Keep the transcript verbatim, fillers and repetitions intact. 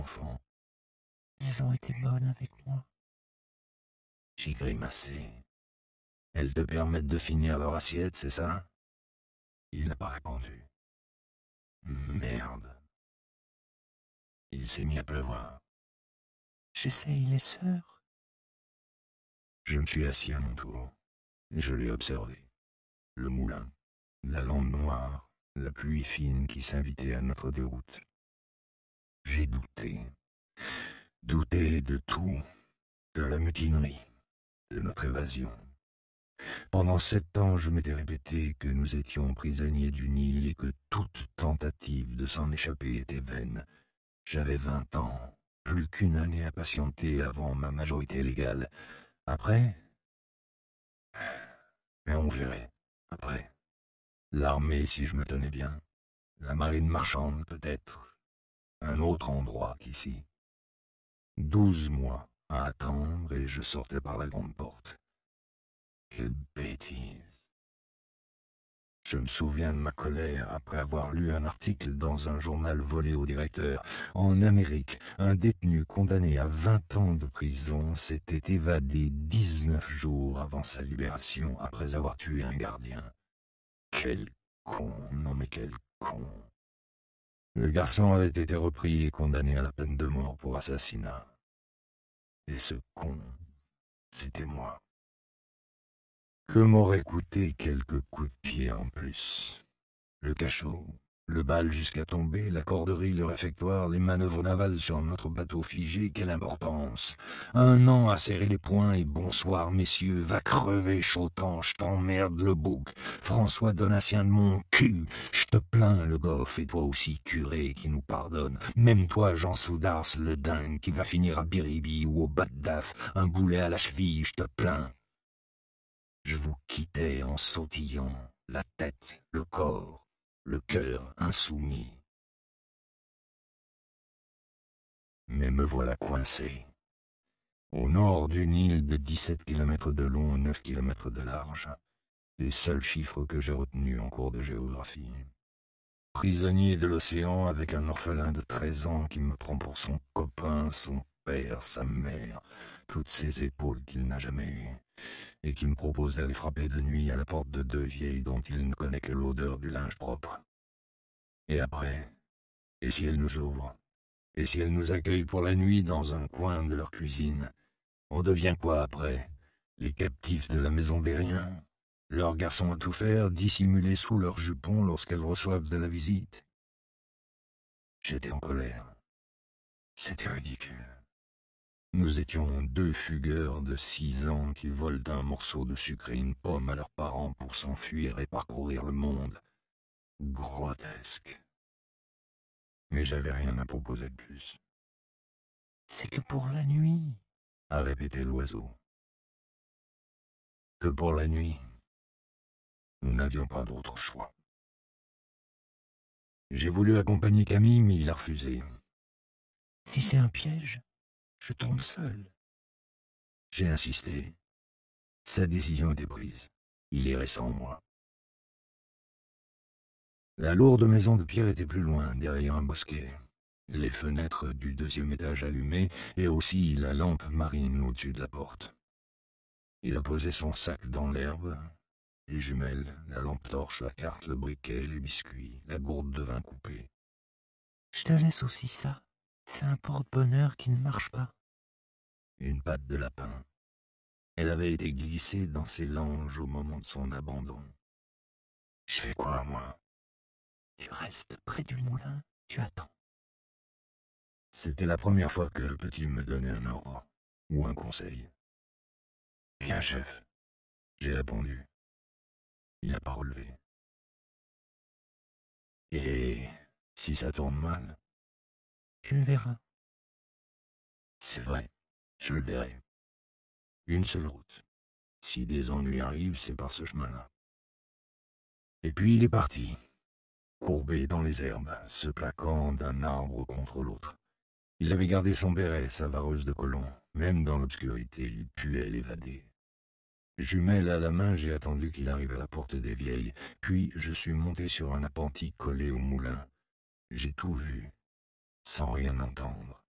enfants. Ils ont été bonnes avec moi. J'ai grimacé. Elles te permettent de finir leur assiette, c'est ça? Il n'a pas répondu. Merde. Il s'est mis à pleuvoir. J'essaye les sœurs. Je me suis assis à mon tour, et je l'ai observé. Le moulin, la lampe noire, la pluie fine qui s'invitait à notre déroute. J'ai douté. Douté de tout, de la mutinerie, de notre évasion. Pendant sept ans, je m'étais répété que nous étions prisonniers du Nil et que toute tentative de s'en échapper était vaine. J'avais vingt ans, plus qu'une année à patienter avant ma majorité légale. Après... Mais on verrait, après. L'armée, si je me tenais bien. La marine marchande, peut-être. Un autre endroit qu'ici. Douze mois à attendre et je sortais par la grande porte. Quelle bêtise. Je me souviens de ma colère après avoir lu un article dans un journal volé au directeur. En Amérique, un détenu condamné à vingt ans de prison s'était évadé dix-neuf jours avant sa libération après avoir tué un gardien. Quel con, non mais quel con. Le garçon avait été repris et condamné à la peine de mort pour assassinat. Et ce con, c'était moi. Que m'aurait coûté quelques coups de pied en plus? Le cachot, le bal jusqu'à tomber, la corderie, le réfectoire, les manœuvres navales sur notre bateau figé, quelle importance! Un an à serrer les poings et bonsoir messieurs, va crever Chautan, je t'emmerde le bouc. François Donatien de mon cul, je te plains le goff, et toi aussi curé qui nous pardonne. Même toi Jean Soudars le dingue qui va finir à Biribi ou au Bat d'Af, un boulet à la cheville, je te plains. Je vous quittais en sautillant, la tête, le corps, le cœur insoumis. Mais me voilà coincé. Au nord d'une île de dix-sept kilomètres de long et neuf kilomètres de large, les seuls chiffres que j'ai retenus en cours de géographie. Prisonnier de l'océan avec un orphelin de treize ans qui me prend pour son copain, son père, sa mère, toutes ces épaules qu'il n'a jamais eues, et qui me propose d'aller frapper de nuit à la porte de deux vieilles dont il ne connaît que l'odeur du linge propre. Et après, et si elles nous ouvrent, et si elles nous accueillent pour la nuit dans un coin de leur cuisine, on devient quoi après? Les captifs de la maison des riens? Leurs garçons à tout faire, dissimulés sous leurs jupons lorsqu'elles reçoivent de la visite? J'étais en colère. C'était ridicule. Nous étions deux fugueurs de six ans qui volent un morceau de sucre et une pomme à leurs parents pour s'enfuir et parcourir le monde. Grotesque. Mais j'avais rien à proposer de plus. C'est que pour la nuit, a répété l'oiseau. Que pour la nuit. Nous n'avions pas d'autre choix. J'ai voulu accompagner Camille, mais il a refusé. Si c'est un piège, je tombe seul. J'ai insisté. Sa décision était prise. Il irait sans moi. La lourde maison de pierre était plus loin, derrière un bosquet. Les fenêtres du deuxième étage allumées, et aussi la lampe marine au-dessus de la porte. Il a posé son sac dans l'herbe, les jumelles, la lampe torche, la carte, le briquet, les biscuits, la gourde de vin coupé. Je te laisse aussi ça. C'est un porte-bonheur qui ne marche pas. Une patte de lapin. Elle avait été glissée dans ses langes au moment de son abandon. Je fais quoi, moi? Tu restes près du moulin, tu attends. C'était la première fois que le petit me donnait un ordre, ou un conseil. Bien, chef, j'ai répondu. Il n'a pas relevé. Et si ça tourne mal? Tu le verras. C'est vrai, je le verrai. Une seule route. Si des ennuis arrivent, c'est par ce chemin-là. Et puis il est parti, courbé dans les herbes, se plaquant d'un arbre contre l'autre. Il avait gardé son béret, sa vareuse de colon. Même dans l'obscurité, il puait l'évader. Jumelle à la main, j'ai attendu qu'il arrive à la porte des vieilles, puis je suis monté sur un appentis collé au moulin. J'ai tout vu, sans rien entendre.